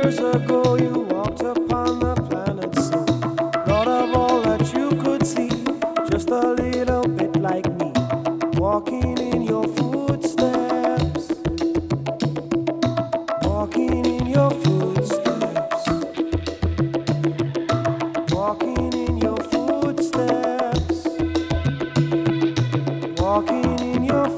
years ago you walked upon the planet sea. Thought of all that you could see, just a little bit like me, walking in your footsteps, walking in your footsteps, walking in your footsteps, walking in your footsteps.